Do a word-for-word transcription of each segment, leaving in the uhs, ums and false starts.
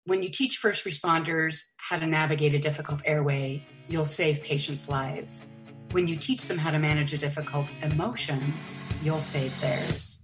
When you teach first responders how to navigate a difficult airway, you'll save patients' lives. When you teach them how to manage a difficult emotion, you'll save theirs.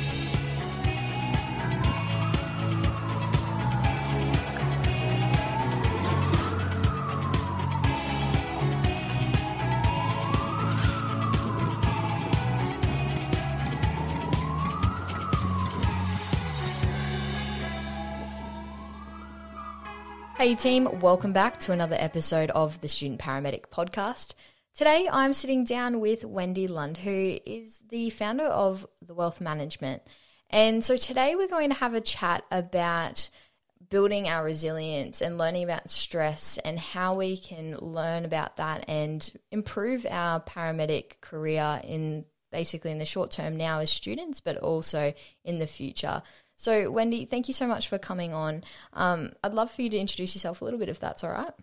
Hey team, welcome back to another episode of the Student Paramedic Podcast. Today I'm sitting down with Wendy Lund, who is the founder of The Wealth Management. And so today we're going to have a chat about building our resilience and learning about stress and how we can learn about that and improve our paramedic career in basically in the short term now as students, but also in the future. So, Wendy, thank you so much for coming on. Um, I'd love for you to introduce yourself a little bit, if that's all right.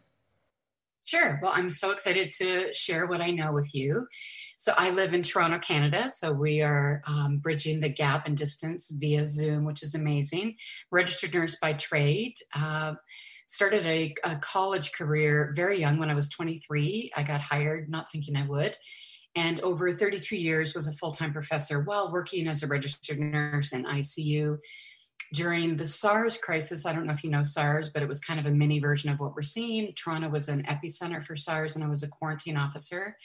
Sure. Well, I'm so excited to share what I know with you. So I live in Toronto, Canada. So we are um, bridging the gap in distance via Zoom, which is amazing. Registered nurse by trade. Uh, started a, a college career very young when I was twenty-three. I got hired, not thinking I would. And over thirty-two years was a full-time professor while working as a registered nurse in I C U. During the SARS crisis, I don't know if you know SARS, but it was kind of a mini version of what we're seeing. Toronto was an epicenter for SARS, and I was a quarantine officer.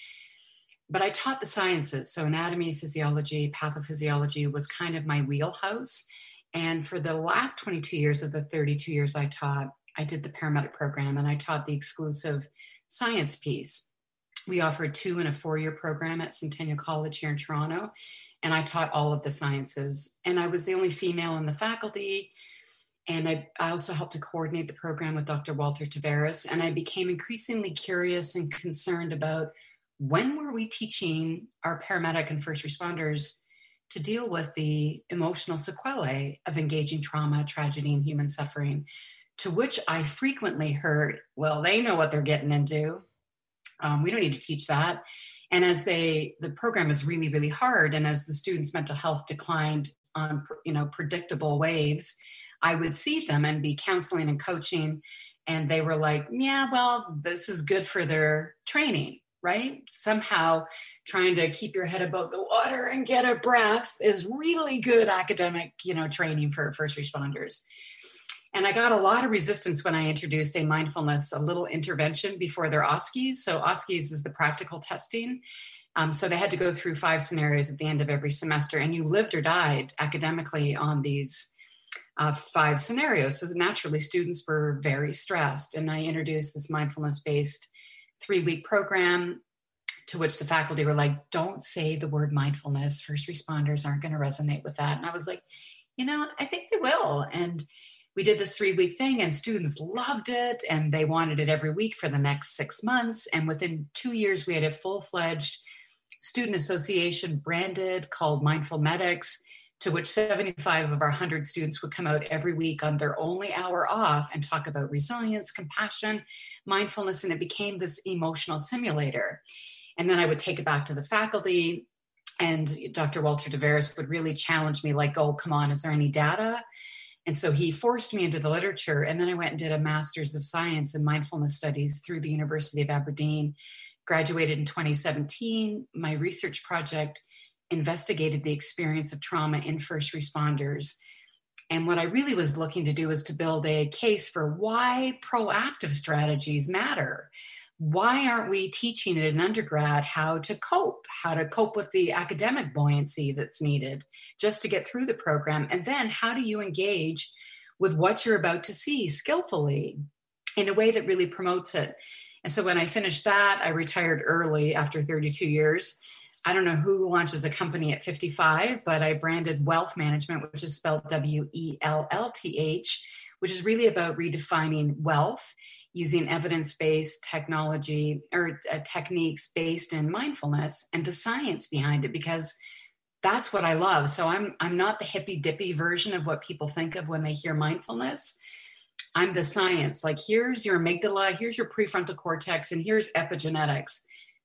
But I taught the sciences, so anatomy, physiology, pathophysiology was kind of my wheelhouse. And for the last twenty-two years of the thirty-two years I taught, I did the paramedic program, and I taught the exclusive science piece. We offered two and a four-year program at Centennial College here in Toronto, and I taught all of the sciences. And I was the only female in the faculty, and I, I also helped to coordinate the program with Doctor Walter Tavares, and I became increasingly curious and concerned about when were we teaching our paramedic and first responders to deal with the emotional sequelae of engaging trauma, tragedy, and human suffering, to which I frequently heard, well, they know what they're getting into. Um, we don't need to teach that. And as they, the program is really, really hard. And as the students' mental health declined on, you know, predictable waves, I would see them and be counseling and coaching. And they were like, yeah, well, this is good for their training, right? Somehow trying to keep your head above the water and get a breath is really good academic, you know, training for first responders. And I got a lot of resistance when I introduced a mindfulness, a little intervention before their O S C Es. So O S C Es is the practical testing. Um, so they had to go through five scenarios at the end of every semester, and you lived or died academically on these uh, five scenarios. So naturally, students were very stressed. And I introduced this mindfulness-based three-week program to which the faculty were like, don't say the word mindfulness. First responders aren't going to resonate with that. And I was like, you know, I think they will. And we did this three-week thing, and students loved it, and they wanted it every week for the next six months. And within two years, we had a full-fledged student association branded called Mindful Medics, to which seventy-five of our one hundred students would come out every week on their only hour off and talk about resilience, compassion, mindfulness, and it became this emotional simulator. And then I would take it back to the faculty, and Doctor Walter Tavares would really challenge me like, oh, come on, is there any data? And so he forced me into the literature. And then I went and did a master's of science in mindfulness studies through the University of Aberdeen, graduated in twenty seventeen. My research project investigated the experience of trauma in first responders. And what I really was looking to do was to build a case for why proactive strategies matter. Why aren't we teaching in an undergrad how to cope, how to cope with the academic buoyancy that's needed just to get through the program? And then how do you engage with what you're about to see skillfully in a way that really promotes it? And so when I finished that, I retired early after thirty-two years. I don't know who launches a company at fifty-five, but I branded Wealth Management, which is spelled W E L L T H, which is really about redefining wealth using evidence-based technology or uh, techniques based in mindfulness and the science behind it, because that's what I love. So I'm I'm not the hippy dippy version of what people think of when they hear mindfulness. I'm the science. Like, here's your amygdala, here's your prefrontal cortex, and here's epigenetics.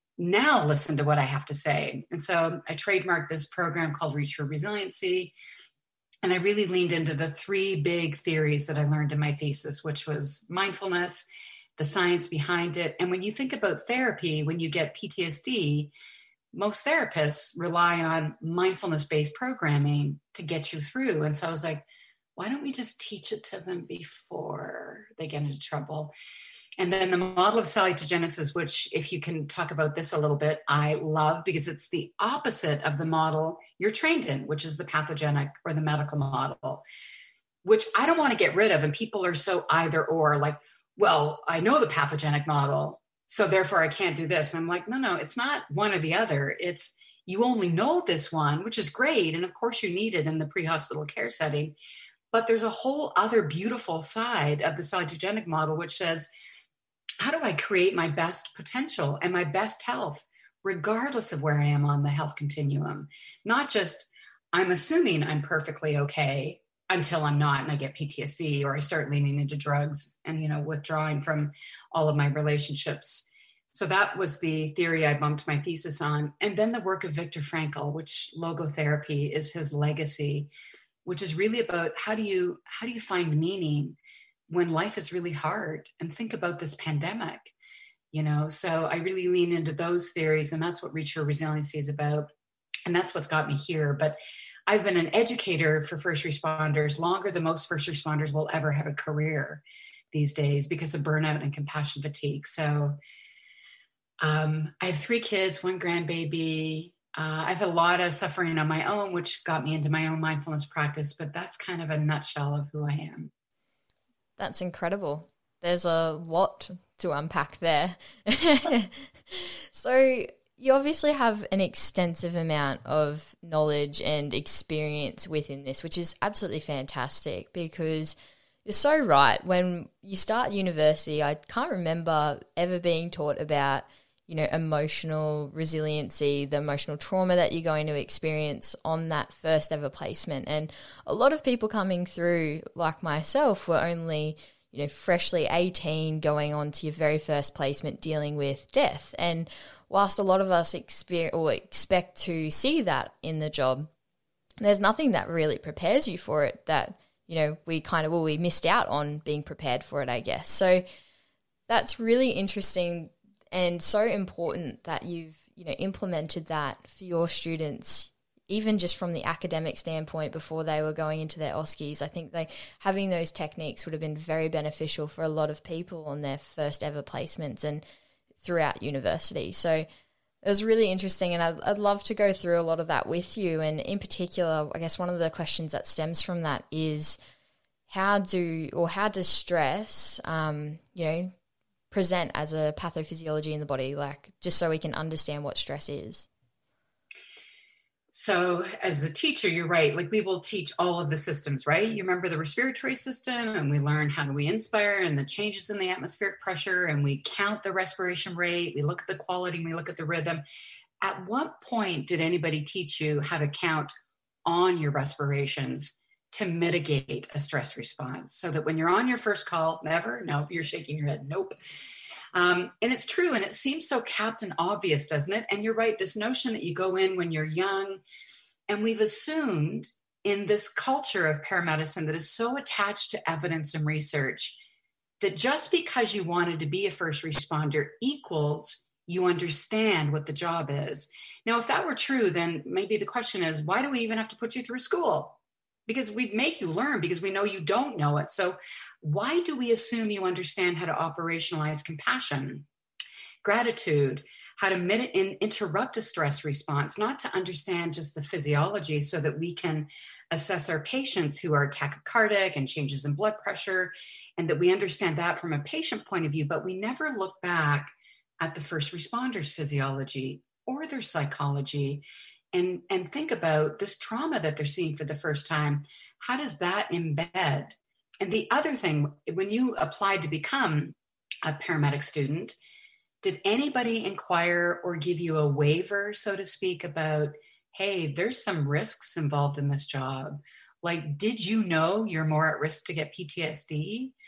Now listen to what I have to say. And so I trademarked this program called Reach for Resiliency. And I really leaned into the three big theories that I learned in my thesis, which was mindfulness, the science behind it. And when you think about therapy, when you get P T S D, most therapists rely on mindfulness-based programming to get you through. And so I was like, why don't we just teach it to them before they get into trouble? And then the model of salutogenesis, which, if you can talk about this a little bit, I love, because it's the opposite of the model you're trained in, which is the pathogenic or the medical model, which I don't want to get rid of. And people are so either or, like, well, I know the pathogenic model, so therefore I can't do this. And I'm like, no, no, it's not one or the other. It's you only know this one, which is great. And of course you need it in the pre-hospital care setting. But there's a whole other beautiful side of the salutogenic model, which says, how do I create my best potential and my best health, regardless of where I am on the health continuum? Not just, I'm assuming I'm perfectly okay until I'm not and I get P T S D or I start leaning into drugs and, you know, withdrawing from all of my relationships. So that was the theory I bumped my thesis on. And then the work of Viktor Frankl, which logotherapy is his legacy, which is really about how do you, how do you find meaning when life is really hard? And think about this pandemic, you know? So I really lean into those theories, and that's what Reach for Resiliency is about. And that's what's got me here. But I've been an educator for first responders longer than most first responders will ever have a career these days because of burnout and compassion fatigue. So um, I have three kids, one grandbaby. Uh, I've had a lot of suffering on my own, which got me into my own mindfulness practice, but that's kind of a nutshell of who I am. That's incredible. There's a lot to unpack there. So you obviously have an extensive amount of knowledge and experience within this, which is absolutely fantastic, because you're so right. When you start university, I can't remember ever being taught about, you know, emotional resiliency, the emotional trauma that you're going to experience on that first ever placement. And a lot of people coming through, like myself, were only, you know, freshly eighteen, going on to your very first placement, dealing with death. And whilst a lot of us experience or expect to see that in the job, there's nothing that really prepares you for it that, you know, we kind of, well, we missed out on being prepared for it, I guess. So that's really interesting and so important that you've, you know, implemented that for your students, even just from the academic standpoint before they were going into their OSCEs. I think like having those techniques would have been very beneficial for a lot of people on their first ever placements and throughout university. So it was really interesting, and I'd, I'd love to go through a lot of that with you. And in particular, I guess one of the questions that stems from that is how do, or how does stress, um, you know, present as a pathophysiology in the body, like just so we can understand what stress is? So as a teacher, you're right. Like we will teach all of the systems, right? You remember the respiratory system, and we learn how do we inspire and the changes in the atmospheric pressure, and we count the respiration rate. We look at the quality, and we look at the rhythm. At what point did anybody teach you how to count on your respirations to mitigate a stress response so that when you're on your first call, never, nope, you're shaking your head, nope. Um, and it's true. And it seems so captain obvious, doesn't it? And you're right. This notion that you go in when you're young, and we've assumed in this culture of paramedicine that is so attached to evidence and research that just because you wanted to be a first responder equals you understand what the job is. Now, if that were true, then maybe the question is, why do we even have to put you through school? Because we make you learn because we know you don't know it. So why do we assume you understand how to operationalize compassion, gratitude, how to mit- in, interrupt a stress response, not to understand just the physiology so that we can assess our patients who are tachycardic and changes in blood pressure, and that we understand that from a patient point of view, but we never look back at the first responders' physiology or their psychology and, and think about this trauma that they're seeing for the first time. How does that embed? And the other thing, when you applied to become a paramedic student, did anybody inquire or give you a waiver, so to speak, about, hey, there's some risks involved in this job? Like, did you know you're more at risk to get P T S D?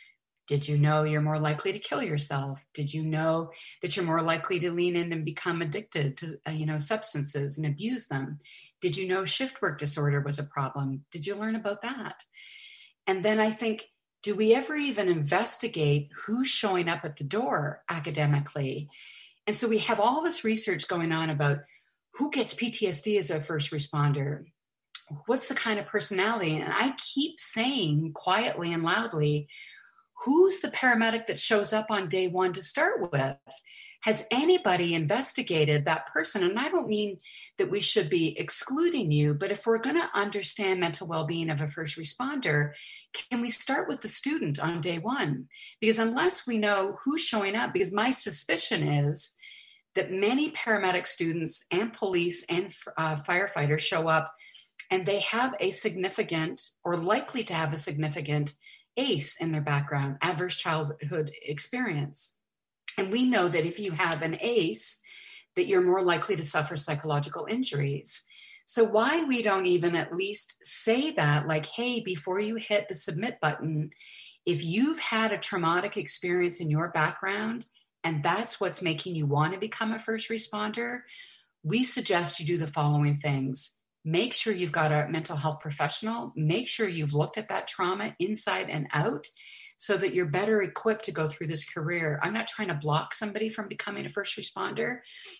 Did you know you're more likely to kill yourself? Did you know that you're more likely to lean in and become addicted to, uh, you know, substances and abuse them? Did you know shift work disorder was a problem? Did you learn about that? And then I think, do we ever even investigate who's showing up at the door academically? And so we have all this research going on about who gets P T S D as a first responder. What's the kind of personality? And I keep saying quietly and loudly, who's the paramedic that shows up on day one to start with? Has anybody investigated that person? And I don't mean that we should be excluding you, but if we're going to understand mental well-being of a first responder, can we start with the student on day one? Because unless we know who's showing up, because my suspicion is that many paramedic students and police and uh, firefighters show up and they have a significant or likely to have a significant A C E in their background, adverse childhood experience. And we know that if you have an A C E, that you're more likely to suffer psychological injuries. So why we don't even at least say that, like, hey, before you hit the submit button, if you've had a traumatic experience in your background, and that's what's making you want to become a first responder, we suggest you do the following things. Make sure you've got a mental health professional. Make sure you've looked at that trauma inside and out so that you're better equipped to go through this career. I'm not trying to block somebody from becoming a first responder.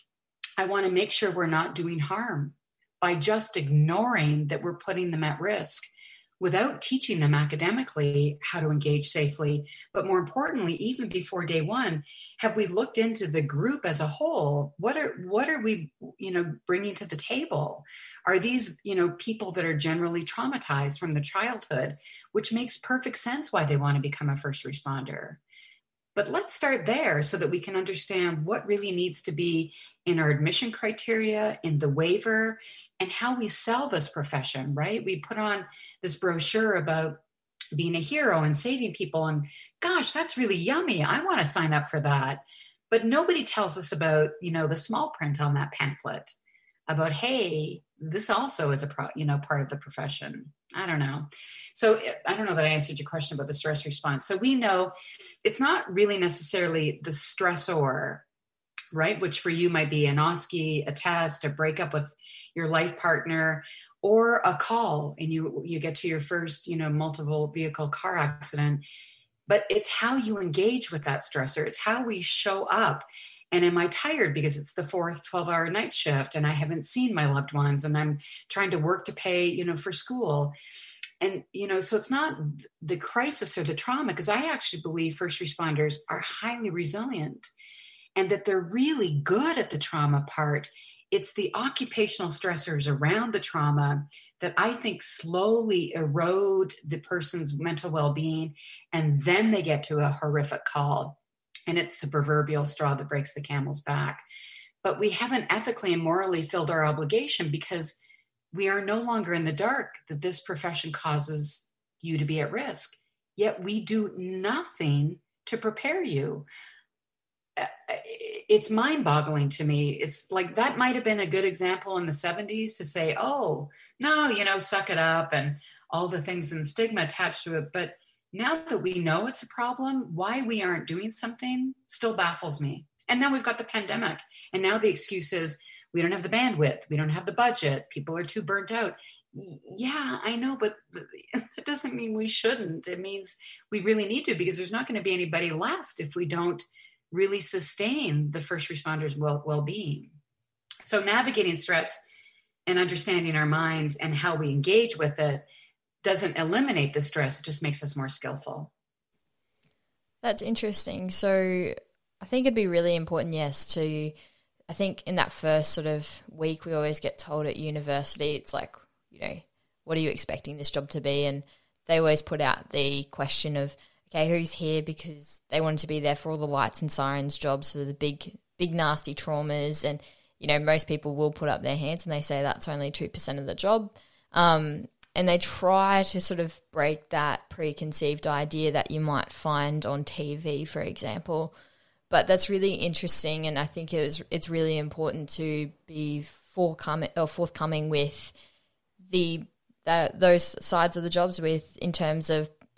I want to make sure we're not doing harm by just ignoring that we're putting them at risk without teaching them academically how to engage safely. But more importantly, even before day one, have we looked into the group as a whole? What are what are we, you know, bringing to the table? Are these, you know, people that are generally traumatized from the childhood, which makes perfect sense why they want to become a first responder? But let's start there so that we can understand what really needs to be in our admission criteria, in the waiver, and how we sell this profession, right? We put on this brochure about being a hero and saving people, and gosh, that's really yummy. I want to sign up for that. But nobody tells us about, you know, the small print on that pamphlet about, hey, this also is a pro, you know, part of the profession. I don't know. So I don't know that I answered your question about the stress response. So we know it's not really necessarily the stressor, right? Which for you might be an O S C E, a test, a breakup with your life partner, or a call and you, you get to your first, you know, multiple vehicle car accident. But it's how you engage with that stressor. It's how we show up. And am I tired because it's the fourth twelve hour night shift and I haven't seen my loved ones and I'm trying to work to pay, you know, for school. And, you know, so it's not the crisis or the trauma, because I actually believe first responders are highly resilient and that they're really good at the trauma part. It's the occupational stressors around the trauma that I think slowly erode the person's mental well-being. And then they get to a horrific call. And it's the proverbial straw that breaks the camel's back. But we haven't ethically and morally filled our obligation because we are no longer in the dark that this profession causes you to be at risk. Yet we do nothing to prepare you. It's mind-boggling to me. It's like that might have been a good example in the seventies to say, oh, no, you know, suck it up and all the things and stigma attached to it. But now that we know it's a problem, why we aren't doing something still baffles me. And now we've got the pandemic. And now the excuse is we don't have the bandwidth. We don't have the budget. People are too burnt out. Yeah, I know, but it doesn't mean we shouldn't. It means we really need to, because there's not going to be anybody left if we don't really sustain the first responders' well, well-being. So navigating stress and understanding our minds and how we engage with it doesn't eliminate the stress, it just makes us more skillful. That's interesting. So I think it'd be really important, yes, to, I think in that first sort of week, we always get told at university, it's like, you know, what are you expecting this job to be? And they always put out the question of, okay, who's here because they wanted to be there for all the lights and sirens jobs, for the big, big nasty traumas. And, you know, most people will put up their hands and they say that's only two percent of the job. Um, And they try to sort of break that preconceived idea that you might find on T V, for example. But that's really interesting, and I think it was, it's really important to be forthcoming, or forthcoming with the, the those sides of the jobs with in terms of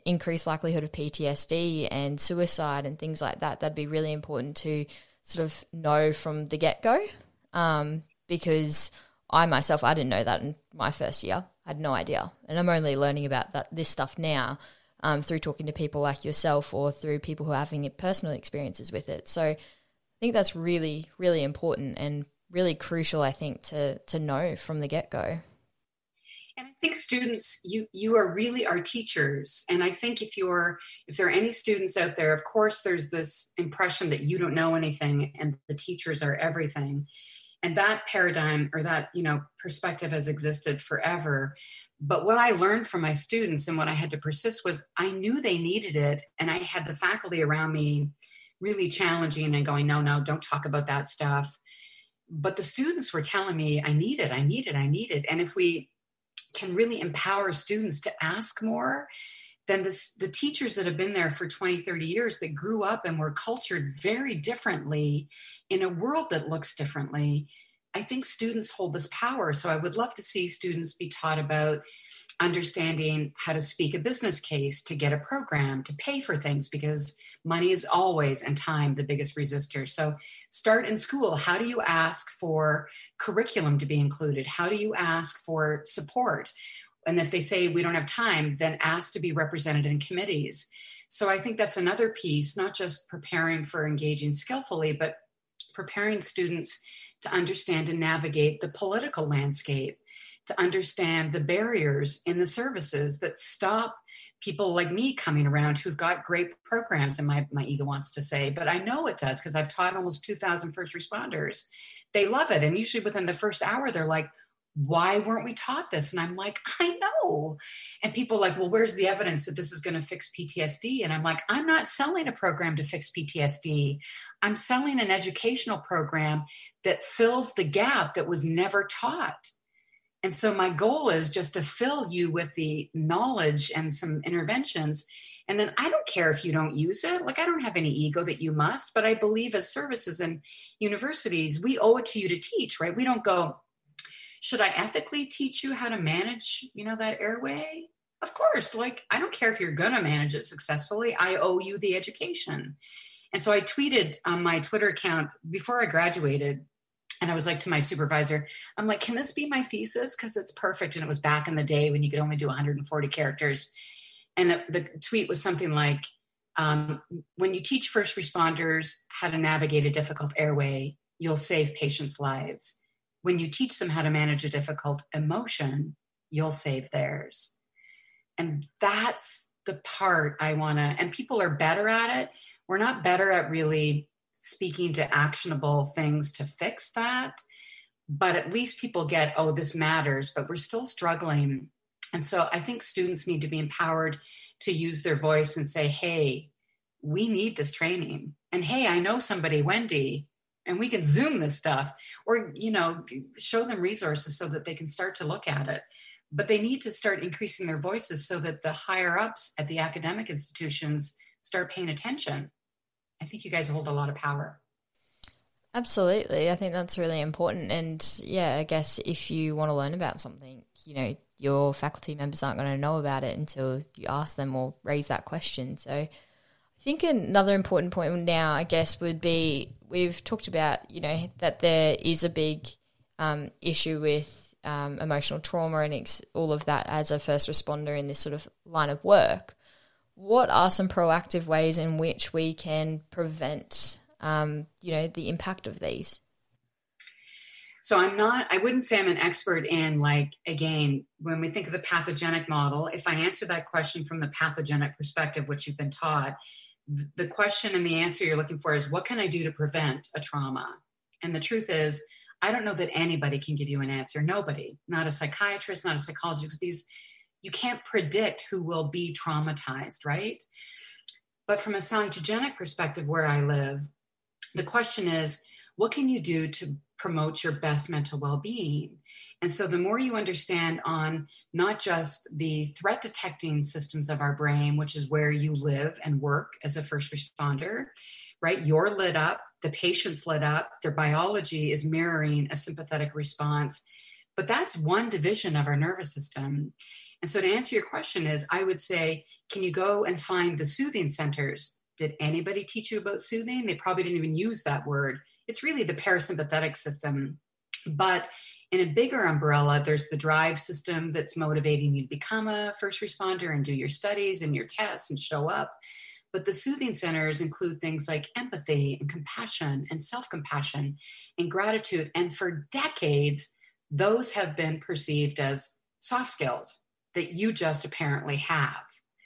increased likelihood of P T S D and suicide and things like that, that'd be really important to sort of know from the get-go, um, because I myself, I didn't know that in my first year. I had no idea. And I'm only learning about that this stuff now um, through talking to people like yourself or through people who are having personal experiences with it. So I think that's really, really important and really crucial, I think, to to know from the get-go. And I think students, you you are really our teachers. And I think if you're, if there are any students out there, of course, there's this impression that you don't know anything and the teachers are everything. And that paradigm or that, you know, perspective has existed forever. But what I learned from my students and what I had to persist was I knew they needed it. And I had the faculty around me really challenging and going, no, no, don't talk about that stuff. But the students were telling me, I need it, I need it, I need it. And if we can really empower students to ask more, then this, the teachers that have been there for twenty, thirty years that grew up and were cultured very differently in a world that looks differently, I think students hold this power. So I would love to see students be taught about understanding how to speak a business case, to get a program, to pay for things, because money is always, and time, the biggest resistor. So start in school. How do you ask for curriculum to be included? How do you ask for support? And if they say we don't have time, then ask to be represented in committees. So I think that's another piece, not just preparing for engaging skillfully, but preparing students to understand and navigate the political landscape, to understand the barriers in the services that stop people like me coming around who've got great programs, and my, my ego wants to say, but I know it does because I've taught almost two thousand first responders. They love it. And usually within the first hour, they're like, why weren't we taught this? And I'm like, I know. And people are like, well, where's the evidence that this is going to fix P T S D? And I'm like, I'm not selling a program to fix P T S D. I'm selling an educational program that fills the gap that was never taught. And so my goal is just to fill you with the knowledge and some interventions. And then I don't care if you don't use it. Like, I don't have any ego that you must, but I believe as services and universities, we owe it to you to teach, right? We don't go, should I ethically teach you how to manage, you know, that airway? Of course. Like, I don't care if you're going to manage it successfully. I owe you the education. And so I tweeted on my Twitter account before I graduated, and I was like to my supervisor, I'm like, can this be my thesis? Because it's perfect. And it was back in the day when you could only do one hundred forty characters. And the, the tweet was something like, um, when you teach first responders how to navigate a difficult airway, you'll save patients' lives. When you teach them how to manage a difficult emotion, you'll save theirs. And that's the part I want to, and people are better at it. We're not better at really speaking to actionable things to fix that, but at least people get, oh, this matters, but we're still struggling. And so I think students need to be empowered to use their voice and say, hey, we need this training. And hey, I know somebody, Wendy, and we can Zoom this stuff, or, you know, show them resources so that they can start to look at it. But they need to start increasing their voices so that the higher ups at the academic institutions start paying attention. I think you guys hold a lot of power. Absolutely. I think that's really important. And yeah, I guess if you want to learn about something, you know, your faculty members aren't going to know about it until you ask them or raise that question. So I think another important point now, I guess, would be we've talked about, you know, that there is a big um, issue with um, emotional trauma and ex- all of that as a first responder in this sort of line of work. What are some proactive ways in which we can prevent, um, you know, the impact of these? So I'm not, I wouldn't say I'm an expert in, like, again, when we think of the pathogenic model, if I answer that question from the pathogenic perspective, which you've been taught, the question and the answer you're looking for is, what can I do to prevent a trauma? And the truth is, I don't know that anybody can give you an answer. Nobody, not a psychiatrist, not a psychologist, because you can't predict who will be traumatized, right? But from a salutogenic perspective where I live, the question is, what can you do to promote your best mental well-being? And so the more you understand on not just the threat detecting systems of our brain, which is where you live and work as a first responder, right? You're lit up, the patient's lit up, their biology is mirroring a sympathetic response. But that's one division of our nervous system. And so to answer your question is, I would say, can you go and find the soothing centers? Did anybody teach you about soothing? They probably didn't even use that word. It's really the parasympathetic system. But in a bigger umbrella, there's the drive system that's motivating you to become a first responder and do your studies and your tests and show up. But the soothing centers include things like empathy and compassion and self-compassion and gratitude. And for decades, those have been perceived as soft skills that you just apparently have,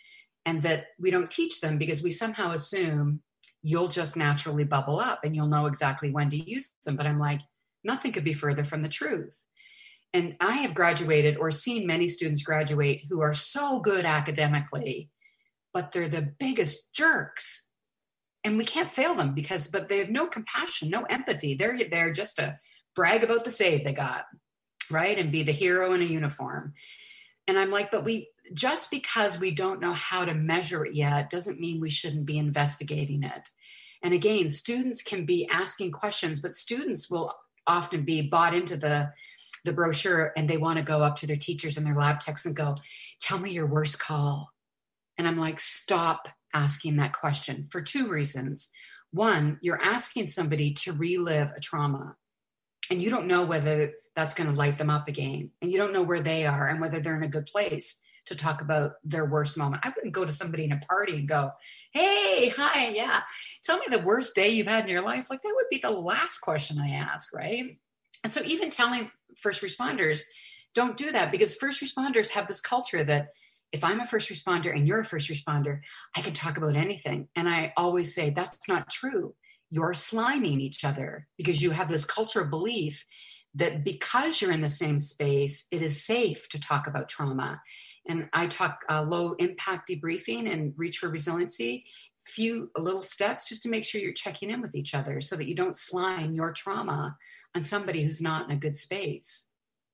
and that we don't teach them because we somehow assume you'll just naturally bubble up and you'll know exactly when to use them. But I'm like, nothing could be further from the truth. And I have graduated or seen many students graduate who are so good academically, but they're the biggest jerks. And we can't fail them because, but they have no compassion, no empathy. They're there just to brag about the save they got, right? And be the hero in a uniform. And I'm like, but we, just because we don't know how to measure it yet doesn't mean we shouldn't be investigating it. And again, students can be asking questions, but students will often be bought into the, the brochure, and they want to go up to their teachers and their lab techs and go, tell me your worst call. And I'm like, stop asking that question for two reasons. One, you're asking somebody to relive a trauma, and you don't know whether that's going to light them up again. And you don't know where they are and whether they're in a good place to talk about their worst moment. I wouldn't go to somebody in a party and go, hey, hi, yeah, tell me the worst day you've had in your life. Like, that would be the last question I ask, right? And so even telling first responders, don't do that, because first responders have this culture that if I'm a first responder and you're a first responder, I can talk about anything. And I always say, that's not true. You're sliming each other because you have this cultural belief that because you're in the same space, it is safe to talk about trauma. And I talk uh, low impact debriefing and reach for resiliency, few little steps just to make sure you're checking in with each other so that you don't slime your trauma on somebody who's not in a good space.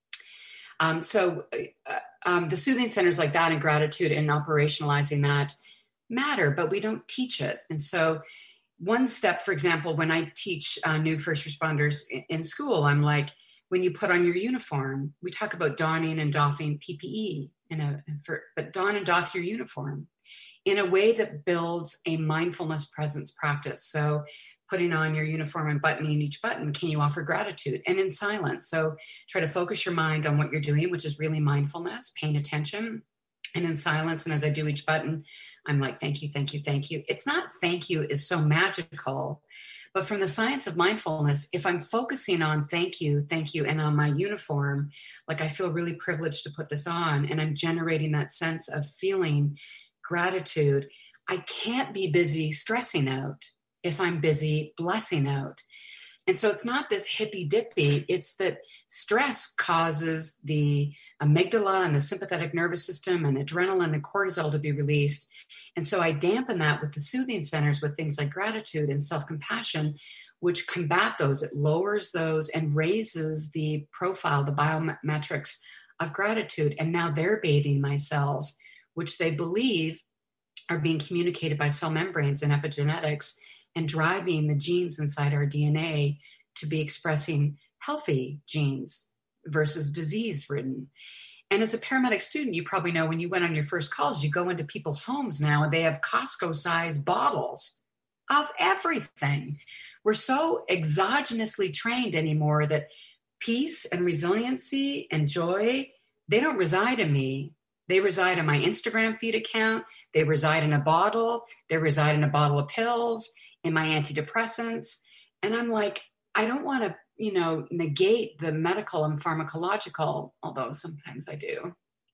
Um, so uh, um, the soothing centers like that and gratitude and operationalizing that matter, but we don't teach it. And so one step, for example, when I teach uh, new first responders in, in school, I'm like, when you put on your uniform, we talk about donning and doffing P P E, in a, for, but don and doff your uniform in a way that builds a mindfulness presence practice. So putting on your uniform and buttoning each button, can you offer gratitude? And in silence. So try to focus your mind on what you're doing, which is really mindfulness, paying attention. And in silence, and as I do each button, I'm like, thank you, thank you, thank you. It's not thank you is so magical, but from the science of mindfulness, if I'm focusing on thank you, thank you, and on my uniform, like I feel really privileged to put this on, and I'm generating that sense of feeling gratitude, I can't be busy stressing out if I'm busy blessing out. And so it's not this hippy dippy, it's that stress causes the amygdala and the sympathetic nervous system and adrenaline and cortisol to be released. And so I dampen that with the soothing centers with things like gratitude and self-compassion, which combat those. It lowers those and raises the profile, the biometrics of gratitude. And now they're bathing my cells, which they believe are being communicated by cell membranes and epigenetics, and driving the genes inside our D N A to be expressing healthy genes versus disease-ridden. And as a paramedic student, you probably know when you went on your first calls, you go into people's homes now and they have Costco-sized bottles of everything. We're so exogenously trained anymore that peace and resiliency and joy, they don't reside in me. They reside in my Instagram feed account. They reside in a bottle. They reside in a bottle of pills, in my antidepressants. And I'm like, I don't want to, you know, negate the medical and pharmacological, although sometimes I do.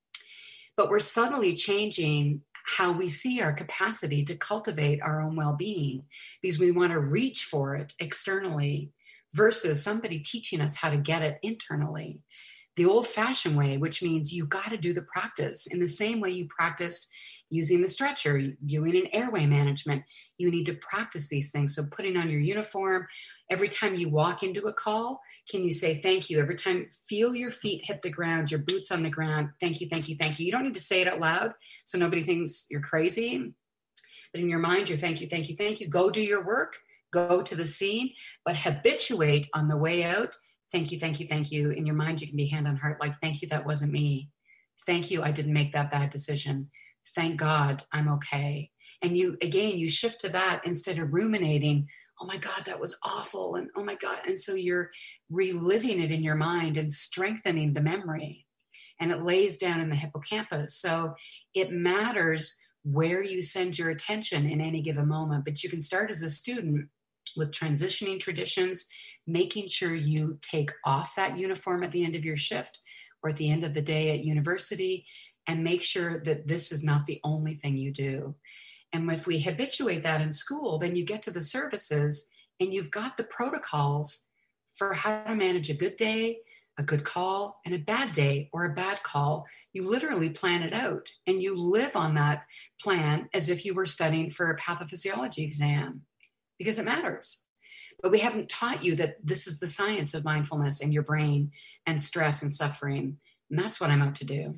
But we're subtly changing how we see our capacity to cultivate our own well-being because we want to reach for it externally versus somebody teaching us how to get it internally. The old-fashioned way, which means you got to do the practice in the same way you practice using the stretcher, doing an airway management. You need to practice these things. So putting on your uniform, every time you walk into a call, can you say thank you? Every time, feel your feet hit the ground, your boots on the ground. Thank you, thank you, thank you. You don't need to say it out loud so nobody thinks you're crazy. But in your mind, you're thank you, thank you, thank you. Go do your work, go to the scene, but habituate on the way out. Thank you, thank you, thank you. In your mind, you can be hand on heart, like, thank you, that wasn't me. thank you, I didn't make that bad decision. Thank God I'm okay. And you, again, you shift to that instead of ruminating, oh my God, that was awful. And oh my God. And so you're reliving it in your mind and strengthening the memory. And it lays down in the hippocampus. So it matters where you send your attention in any given moment. But you can start as a student with transitioning traditions, making sure you take off that uniform at the end of your shift or at the end of the day at university, and make sure that this is not the only thing you do. And if we habituate that in school, then you get to the services and you've got the protocols for how to manage a good day, a good call, and a bad day or a bad call. You literally plan it out and you live on that plan as if you were studying for a pathophysiology exam, because it matters. But we haven't taught you that this is the science of mindfulness and your brain and stress and suffering. And that's what I'm out to do.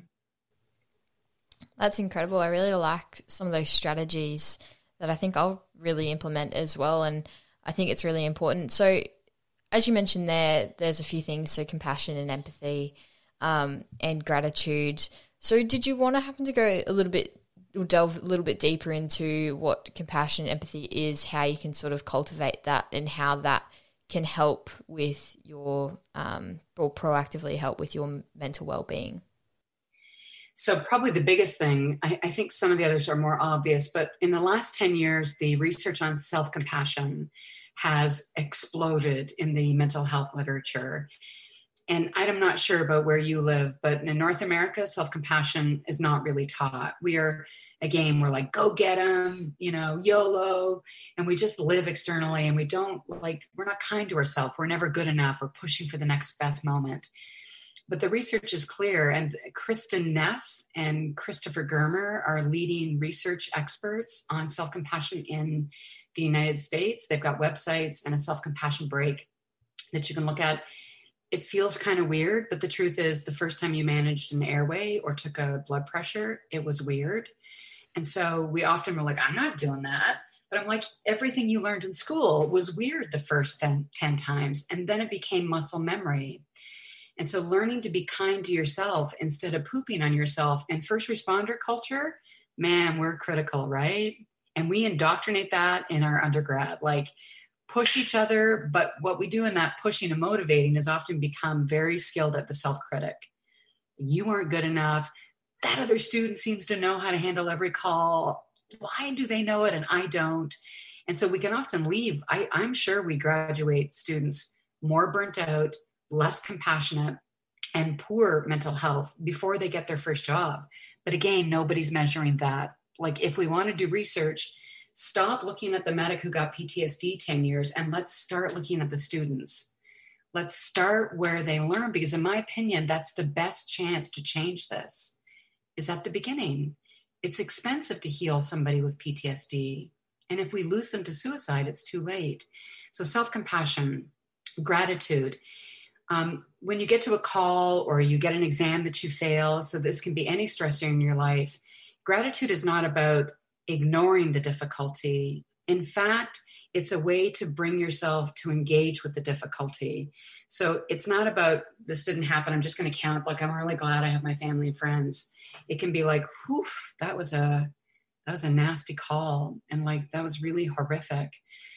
That's incredible. I really like some of those strategies that I think I'll really implement as well. And I think it's really important. So as you mentioned there, there's a few things. So compassion and empathy um, and gratitude. So did you want to happen to go a little bit, or delve a little bit deeper into what compassion and empathy is, how you can sort of cultivate that and how that can help with your, um, or proactively help with your mental well-being? So probably the biggest thing, I, I think some of the others are more obvious, but in the last ten years, the research on self-compassion has exploded in the mental health literature. And I'm not sure about where you live, but in North America, self-compassion is not really taught. We are, again, we're like, go get them, you know, YOLO, and we just live externally and we don't like, we're not kind to ourselves. We're never good enough. We're pushing for the next best moment. But the research is clear, and Kristen Neff and Christopher Germer are leading research experts on self-compassion in the United States. They've got websites and a self-compassion break that you can look at. It feels kind of weird, but the truth is the first time you managed an airway or took a blood pressure, it was weird. And so we often were like, I'm not doing that. But I'm like, everything you learned in school was weird the first ten, ten times, and then it became muscle memory. And so learning to be kind to yourself instead of pooping on yourself. And first responder culture, man, we're critical, right? And we indoctrinate that in our undergrad, like push each other. But what we do in that pushing and motivating is often become very skilled at the self-critic. You aren't good enough. That other student seems to know how to handle every call. Why do they know it and I don't? And so we can often leave. I, I'm sure we graduate students more burnt out, less compassionate, and poor mental health before they get their first job. But again, nobody's measuring that. Like if we want to do research, stop looking at the medic who got P T S D ten years and let's start looking at the students. Let's start where they learn, because in my opinion, that's the best chance to change this, is at the beginning. It's expensive to heal somebody with P T S D. And if we lose them to suicide, it's too late. So self-compassion, gratitude. Um, when you get to a call or you get an exam that you fail, so this can be any stressor in your life, gratitude is not about ignoring the difficulty. In fact, it's a way to bring yourself to engage with the difficulty. So it's not about, this didn't happen, I'm just going to count, like, I'm really glad I have my family and friends. It can be like, whew, that was a, that was a nasty call. And like, that was really horrific.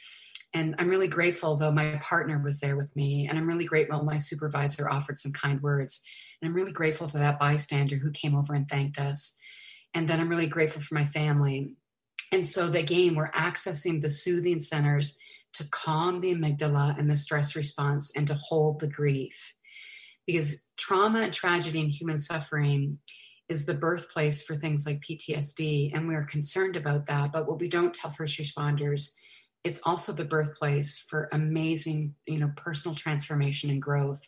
And I'm really grateful, though, my partner was there with me. And I'm really grateful my supervisor offered some kind words. And I'm really grateful to that bystander who came over and thanked us. And then I'm really grateful for my family. And so again, we're accessing the soothing centers to calm the amygdala and the stress response and to hold the grief. Because trauma and tragedy and human suffering is the birthplace for things like P T S D. And we're concerned about that. But what we don't tell first responders, it's also the birthplace for amazing, you know, personal transformation and growth.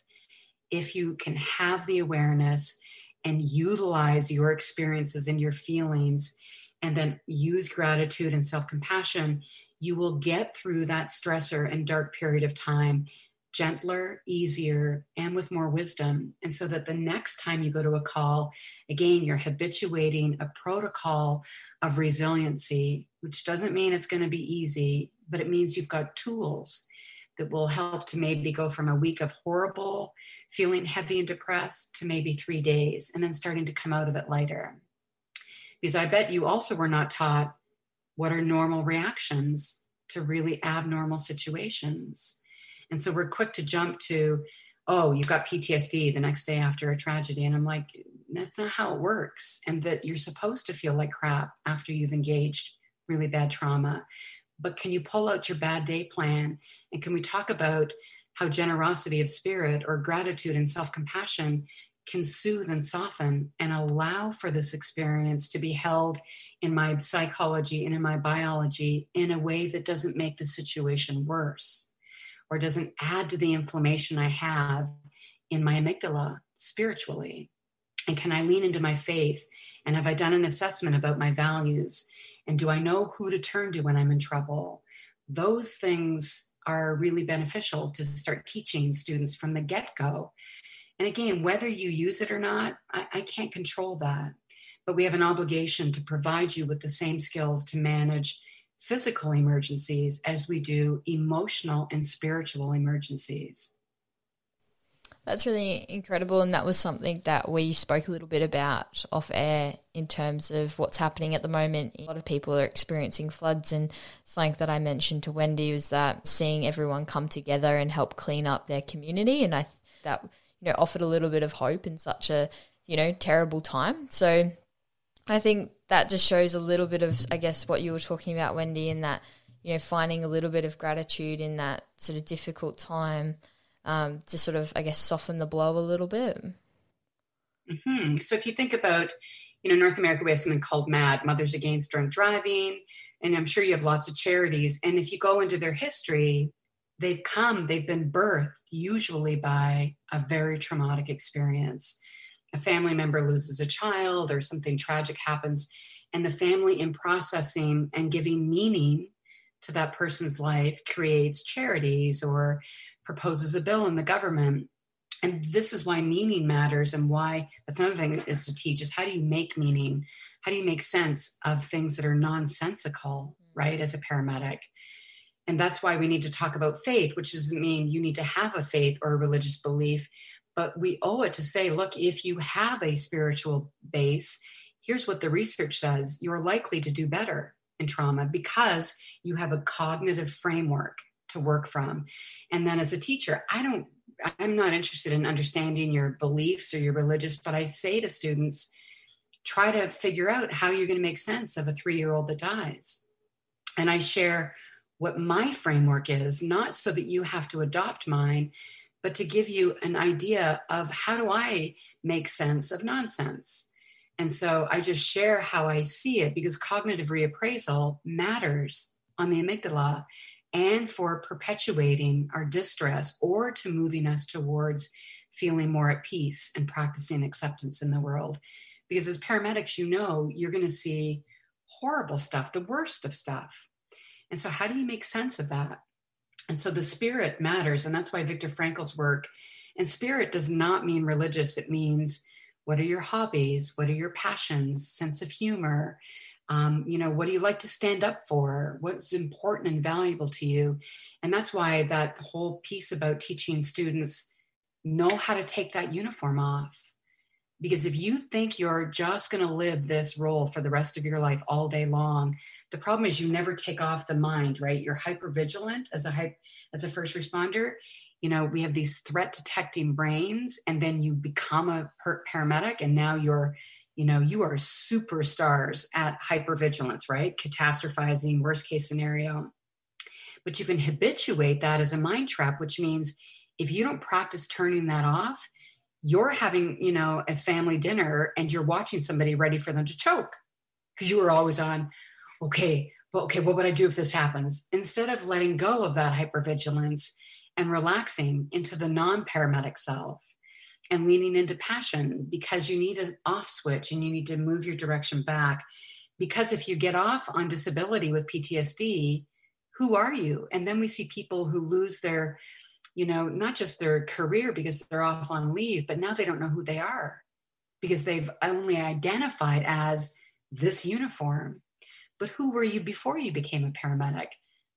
If you can have the awareness and utilize your experiences and your feelings, and then use gratitude and self-compassion, you will get through that stressor and dark period of time gentler, easier, and with more wisdom. And so that the next time you go to a call, again, you're habituating a protocol of resiliency, which doesn't mean it's going to be easy, but it means you've got tools. that will help to maybe go from a week of horrible, feeling heavy and depressed, to maybe three days, and then starting to come out of it lighter. Because I bet you also were not taught what are normal reactions to really abnormal situations. And so we're quick to jump to, oh, you got P T S D the next day after a tragedy. And I'm like, that's not how it works. And that you're supposed to feel like crap after you've engaged really bad trauma. But can you pull out your bad day plan? And can we talk about how generosity of spirit or gratitude and self-compassion can soothe and soften and allow for this experience to be held in my psychology and in my biology in a way that doesn't make the situation worse or doesn't add to the inflammation I have in my amygdala spiritually? And can I lean into my faith? And have I done an assessment about my values? And do I know who to turn to when I'm in trouble? Those things are really beneficial to start teaching students from the get-go. And again, whether you use it or not, I, I can't control that. But we have an obligation to provide you with the same skills to manage physical emergencies as we do emotional and spiritual emergencies. That's really incredible, and that was something that we spoke a little bit about off air in terms of what's happening at the moment. A lot of people are experiencing floods, and something that I mentioned to Wendy was that seeing everyone come together and help clean up their community, and I that you know offered a little bit of hope in such a you know terrible time. So I think that just shows a little bit of, I guess, what you were talking about, Wendy, in that you know finding a little bit of gratitude in that sort of difficult time. Um, to sort of, I guess, soften the blow a little bit. Mm-hmm. So if you think about, you know, North America, we have something called MAD, Mothers Against Drunk Driving, and I'm sure you have lots of charities. And if you go into their history, they've come, they've been birthed usually by a very traumatic experience. A family member loses a child or something tragic happens, and the family, in processing and giving meaning to that person's life, creates charities or proposes a bill in the government. And this is why meaning matters, and why that's another thing is to teach is how do you make meaning? How do you make sense of things that are nonsensical, right, as a paramedic? And that's why we need to talk about faith, which doesn't mean you need to have a faith or a religious belief, but we owe it to say, look, if you have a spiritual base, here's what the research says, you're likely to do better in trauma because you have a cognitive framework to work from. And then as a teacher, I don't, I'm not interested in understanding your beliefs or your religious, but I say to students, try to figure out how you're going to make sense of a three-year-old that dies. And I share what my framework is, not so that you have to adopt mine, but to give you an idea of how do I make sense of nonsense. And so I just share how I see it, because cognitive reappraisal matters on the amygdala, and for perpetuating our distress or to moving us towards feeling more at peace and practicing acceptance in the world. Because as paramedics, you know, you're going to see horrible stuff, the worst of stuff. And so how do you make sense of that? And so the spirit matters. And that's why Viktor Frankl's work, and spirit does not mean religious. It means, what are your hobbies? What are your passions? Sense of humor? Um, you know, what do you like to stand up for? What's important and valuable to you? And that's why that whole piece about teaching students know how to take that uniform off. Because if you think you're just going to live this role for the rest of your life all day long, the problem is you never take off the mind, right? You're hypervigilant as a hy- as a first responder. You know, we have these threat detecting brains, and then you become a per- paramedic, and now you're You know, you are superstars at hypervigilance, right? Catastrophizing, worst case scenario. But you can habituate that as a mind trap, which means if you don't practice turning that off, you're having, you know, a family dinner and you're watching somebody ready for them to choke because you were always on, okay, well, okay, what would I do if this happens? Instead of letting go of that hypervigilance and relaxing into the non-paramedic self, and leaning into passion, because you need an off switch and you need to move your direction back. Because if you get off on disability with P T S D, who are you? And then we see people who lose their, you know, not just their career because they're off on leave, but now they don't know who they are because they've only identified as this uniform. But who were you before you became a paramedic?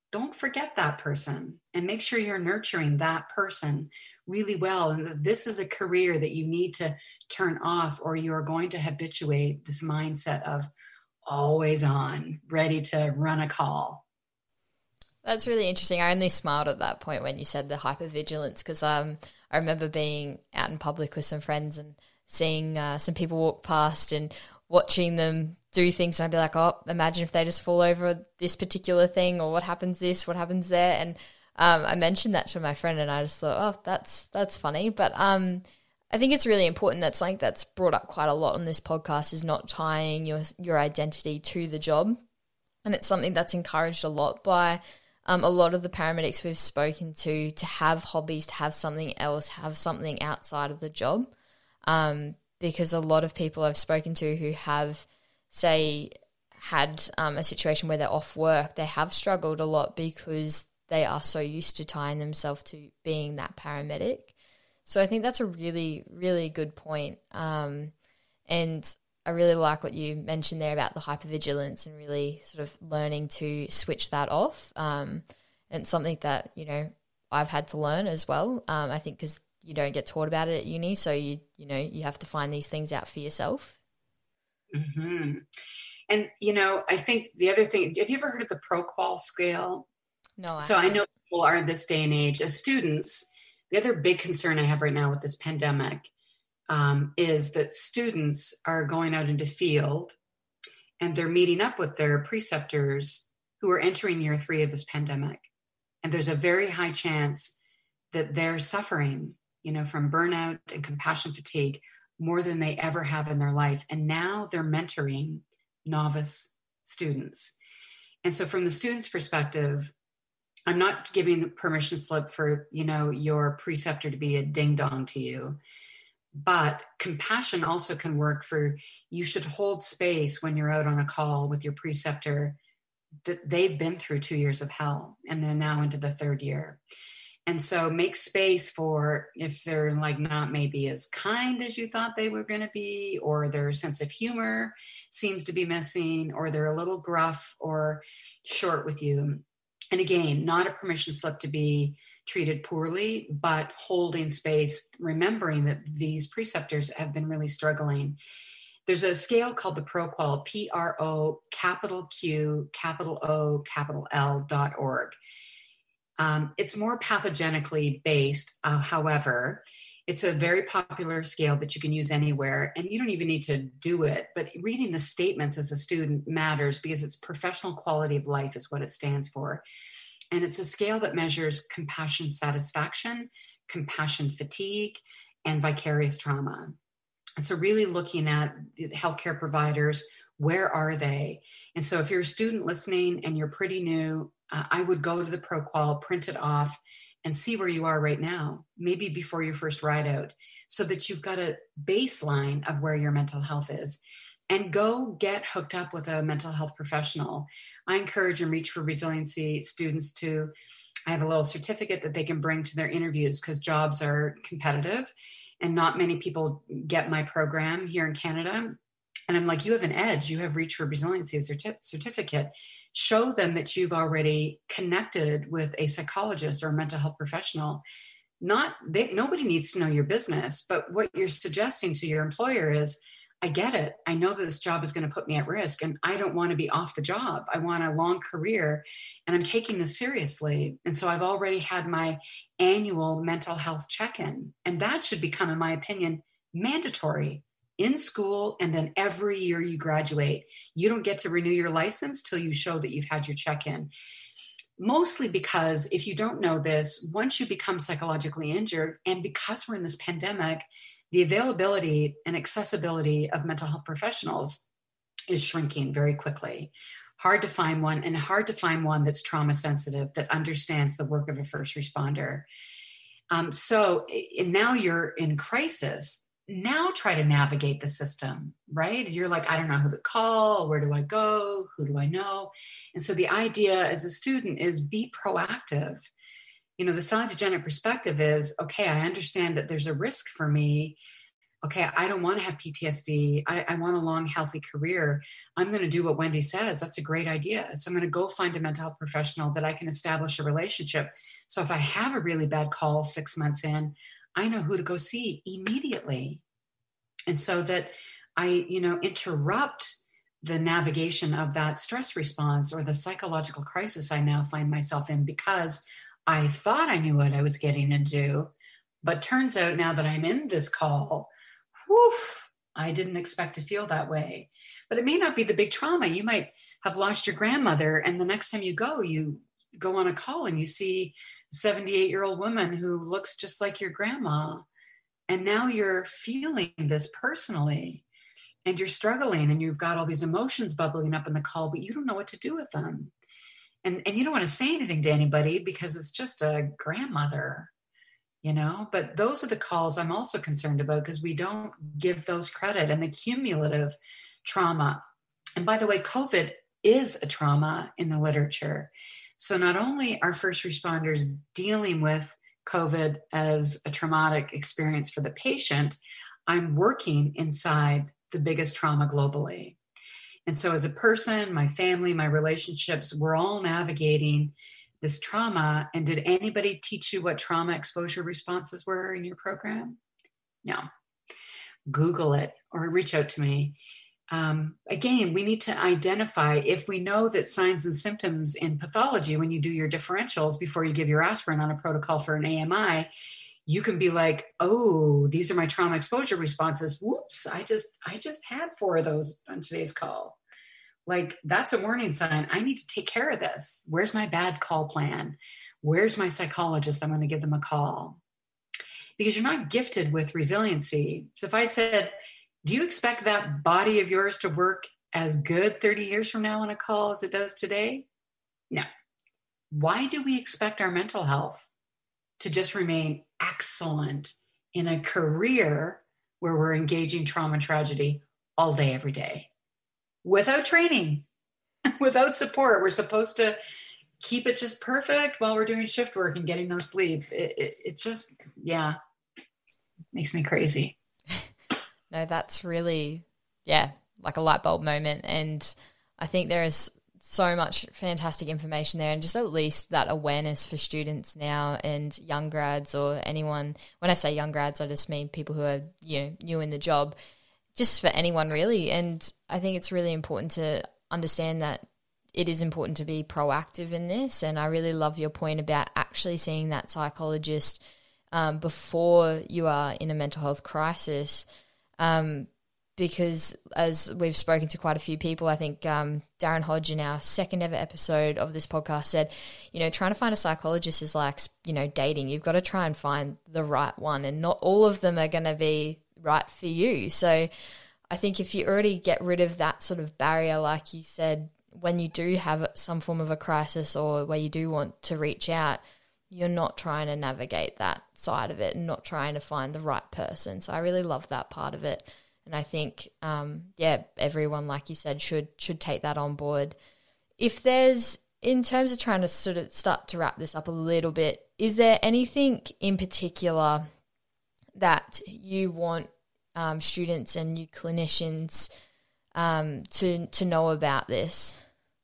don't forget that person and make sure you're nurturing that person really well. And that this is a career that you need to turn off, or you are going to habituate this mindset of always on, ready to run a call. That's really interesting. I only smiled at that point when you said the hypervigilance, because um, I remember being out in public with some friends and seeing uh, some people walk past and watching them do things, and I'd be like, oh, imagine if they just fall over this particular thing, or what happens this, what happens there. And um, I mentioned that to my friend, and I just thought, oh, that's that's funny. But um, I think it's really important. That's like that's brought up quite a lot on this podcast, is not tying your your identity to the job. And it's something that's encouraged a lot by um, a lot of the paramedics we've spoken to, to have hobbies, to have something else, have something outside of the job. Um, because a lot of people I've spoken to who have, say, had um, a situation where they're off work, they have struggled a lot because they are so used to tying themselves to being that paramedic. So I think that's a really, really good point. Um, and I really like what you mentioned there about the hypervigilance and really sort of learning to switch that off. Um, and it's something that, you know, I've had to learn as well. Um, I think because you don't get taught about it at uni, so you you know you have to find these things out for yourself. Mm-hmm. And you know, I think the other thing. Have you ever heard of the ProQual scale? No. I so haven't. I know people are in this day and age as students. The other big concern I have right now with this pandemic um, is that students are going out into field and they're meeting up with their preceptors who are entering year three of this pandemic. And there's a very high chance that they're suffering, you know, from burnout and compassion fatigue more than they ever have in their life. And now they're mentoring novice students. And so from the student's perspective, I'm not giving permission slip for, you know, your preceptor to be a ding dong to you. But compassion also can work for, you should hold space when you're out on a call with your preceptor that they've been through two years of hell and they're now into the third year. And so make space for if they're like not maybe as kind as you thought they were going to be, or their sense of humor seems to be missing, or they're a little gruff or short with you. And again, not a permission slip to be treated poorly, but holding space, remembering that these preceptors have been really struggling. There's a scale called the ProQual, P R O, capital Q, capital O, capital L dot org. Um, it's more pathogenically based. Uh, however, it's a very popular scale that you can use anywhere, and you don't even need to do it. But reading the statements as a student matters because it's professional quality of life is what it stands for. And it's a scale that measures compassion satisfaction, compassion fatigue, and vicarious trauma. And so really looking at the healthcare providers, where are they? And so if you're a student listening and you're pretty new, uh, I would go to the ProQual, print it off, and see where you are right now, maybe before your first ride out, so that you've got a baseline of where your mental health is. And go get hooked up with a mental health professional. I encourage and Reach for Resiliency students to, I have a little certificate that they can bring to their interviews because jobs are competitive and not many people get my program here in Canada. And I'm like, you have an edge. You have Reach for Resiliency certi- certificate. Show them that you've already connected with a psychologist or a mental health professional. Not they, nobody needs to know your business, but what you're suggesting to your employer is, I get it. I know that this job is going to put me at risk and I don't want to be off the job. I want a long career and I'm taking this seriously. And so I've already had my annual mental health check-in, and that should become, in my opinion, mandatory in school. And then every year you graduate, you don't get to renew your license till you show that you've had your check-in. Mostly because if you don't know this, once you become psychologically injured, and because we're in this pandemic, the availability and accessibility of mental health professionals is shrinking very quickly. Hard to find one, and hard to find one that's trauma sensitive, that understands the work of a first responder. Um, so and now you're in crisis. Now try to navigate the system, right? You're like, I don't know who to call. Where do I go? Who do I know? And so the idea as a student is be proactive. You know, the salutogenic perspective is, okay, I understand that there's a risk for me. okay, I don't want to have P T S D. I, I want a long, healthy career. I'm going to do what Wendy says. That's a great idea. So I'm going to go find a mental health professional that I can establish a relationship. So if I have a really bad call six months in, I know who to go see immediately. And so that I, you know, interrupt the navigation of that stress response or the psychological crisis I now find myself in because I thought I knew what I was getting into. But turns out now that I'm in this call, whew, I didn't expect to feel that way. But it may not be the big trauma. You might have lost your grandmother, and the next time you go, you go on a call and you see a seventy-eight-year-old woman who looks just like your grandma. And now you're feeling this personally, and you're struggling, and you've got all these emotions bubbling up in the call, but you don't know what to do with them. And, and you don't want to say anything to anybody because it's just a grandmother. You know, but those are the calls I'm also concerned about because we don't give those credit and the cumulative trauma. And by the way, COVID is a trauma in the literature. So not only are first responders dealing with COVID as a traumatic experience for the patient, I'm working inside the biggest trauma globally. And so as a person, my family, my relationships, we're all navigating this trauma. And did anybody teach you what trauma exposure responses were in your program? No. Google it or reach out to me. Um, again, we need to identify if we know that signs and symptoms in pathology, when you do your differentials before you give your aspirin on a protocol for an A M I, you can be like, oh, these are my trauma exposure responses. Whoops, I just, I just had four of those on today's call. Like, that's a warning sign. I need to take care of this. Where's my bad call plan? Where's my psychologist? I'm going to give them a call. Because you're not gifted with resiliency. So if I said, do you expect that body of yours to work as good thirty years from now on a call as it does today? No. Why do we expect our mental health to just remain excellent in a career where we're engaging trauma and tragedy all day, every day? Without training, without support. We're supposed to keep it just perfect while we're doing shift work and getting no sleep. It, it, it just, yeah, makes me crazy. No, that's really, yeah, like a light bulb moment. And I think there is so much fantastic information there, and just at least that awareness for students now and young grads or anyone. When I say young grads, I just mean people who are, you know, new in the job. Just for anyone really. And I think it's really important to understand that it is important to be proactive in this. And I really love your point about actually seeing that psychologist um, before you are in a mental health crisis. Um, because as we've spoken to quite a few people, I think um, Darren Hodge in our second ever episode of this podcast said, you know, trying to find a psychologist is like, you know, dating. You've got to try and find the right one, and not all of them are going to be right for you. So I think if you already get rid of that sort of barrier, like you said, when you do have some form of a crisis or where you do want to reach out, you're not trying to navigate that side of it and not trying to find the right person. So I really love that part of it. And I think, um, yeah, everyone, like you said, should should take that on board. If there's, in terms of trying to sort of start to wrap this up a little bit, is there anything in particular that you want um, students and new clinicians um, to to know about this?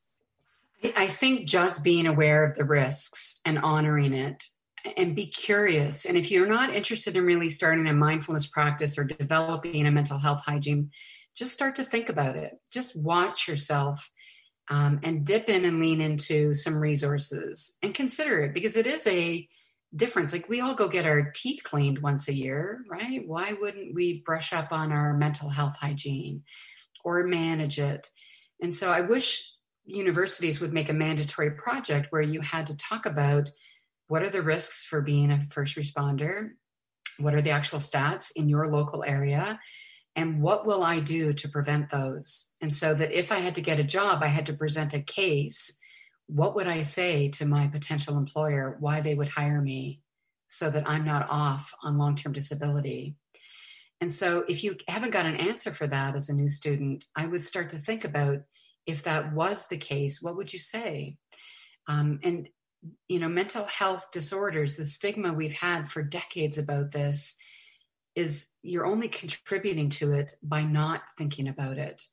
I think just being aware of the risks and honoring it, and be curious. And if you're not interested in really starting a mindfulness practice or developing a mental health hygiene, just start to think about it. Just watch yourself um, and dip in and lean into some resources and consider it, because it is a difference. Like, we all go get our teeth cleaned once a year, right? Why wouldn't we brush up on our mental health hygiene or manage it? And so I wish universities would make a mandatory project where you had to talk about what are the risks for being a first responder, what are the actual stats in your local area, and what will I do to prevent those? And so that if I had to get a job, I had to present a case, what would I say to my potential employer, why they would hire me so that I'm not off on long-term disability? And so if you haven't got an answer for that as a new student, I would start to think about, if that was the case, what would you say? Um, and, you know, mental health disorders, the stigma we've had for decades about this, is you're only contributing to it by not thinking about it.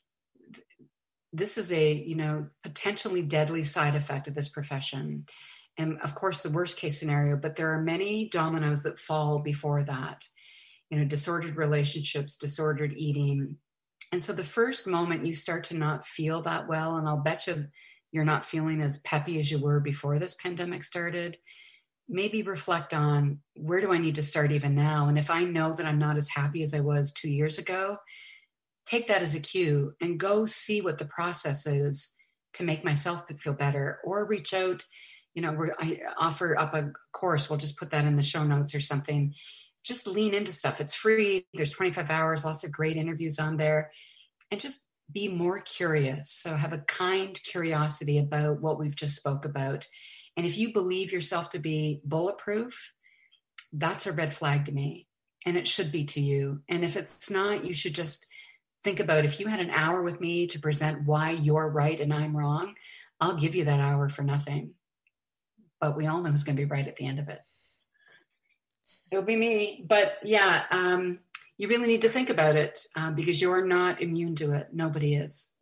This is a, you know, potentially deadly side effect of this profession. And of course, the worst case scenario, but there are many dominoes that fall before that, you know, disordered relationships, disordered eating. And so the first moment you start to not feel that well, and I'll bet you you're not feeling as peppy as you were before this pandemic started, maybe reflect on, where do I need to start even now? And if I know that I'm not as happy as I was two years ago, take that as a cue and go see what the process is to make myself feel better, or reach out. You know, where I offer up a course, we'll just put that in the show notes or something. Just lean into stuff. It's free. There's twenty-five hours, lots of great interviews on there, and just be more curious. So have a kind curiosity about what we've just spoke about. And if you believe yourself to be bulletproof, that's a red flag to me, and it should be to you. And if it's not, you should just think about, if you had an hour with me to present why you're right and I'm wrong, I'll give you that hour for nothing. But we all know who's going to be right at the end of it. It'll be me. But yeah, um, you really need to think about it uh, because you're not immune to it. Nobody is.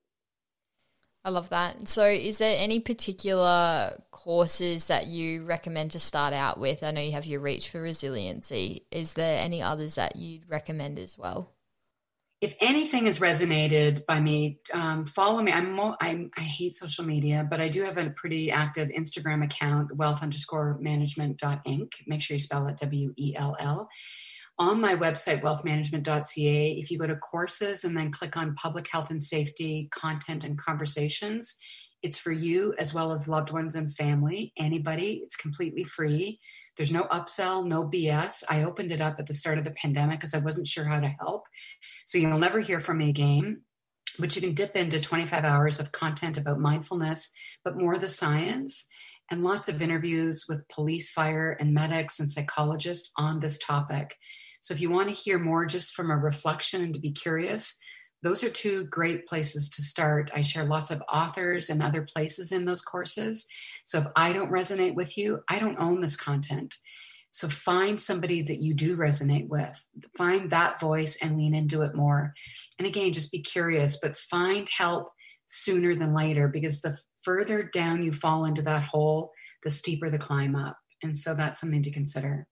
I love that. So is there any particular courses that you recommend to start out with? I know you have your Reach for Resiliency. Is there any others that you'd recommend as well? If anything has resonated by me, um, follow me. I'm, mo- I'm I hate social media, but I do have a pretty active Instagram account, wealth underscore management dot inc. Make sure you spell it W E L L. On my website, wealth management dot c a, if you go to courses and then click on public health and safety, content and conversations, it's for you as well as loved ones and family, anybody. It's completely free. There's no upsell, no B S. I opened it up at the start of the pandemic because I wasn't sure how to help. So you'll never hear from me again, but you can dip into twenty-five hours of content about mindfulness, but more the science, and lots of interviews with police, fire, and medics and psychologists on this topic. So if you want to hear more just from a reflection and to be curious, those are two great places to start. I share lots of authors and other places in those courses. So if I don't resonate with you, I don't own this content. So find somebody that you do resonate with. Find that voice and lean into it more. And again, just be curious, but find help sooner than later, because the further down you fall into that hole, the steeper the climb up. And so that's something to consider.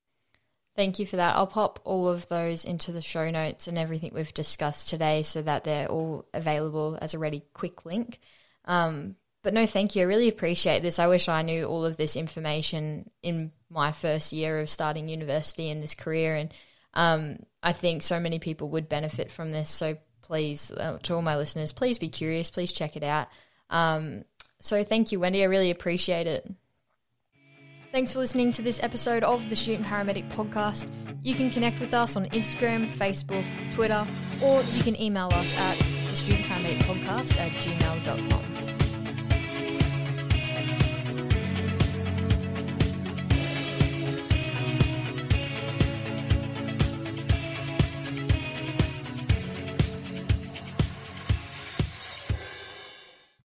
Thank you for that. I'll pop all of those into the show notes and everything we've discussed today so that they're all available as a ready quick link. Um, but no, thank you. I really appreciate this. I wish I knew all of this information in my first year of starting university and this career. And um, I think so many people would benefit from this. So please, uh, to all my listeners, please be curious. Please check it out. Um, so thank you, Wendy. I really appreciate it. Thanks for listening to this episode of the Student Paramedic Podcast. You can connect with us on Instagram, Facebook, Twitter, or you can email us at the student paramedic podcast at gmail dot com.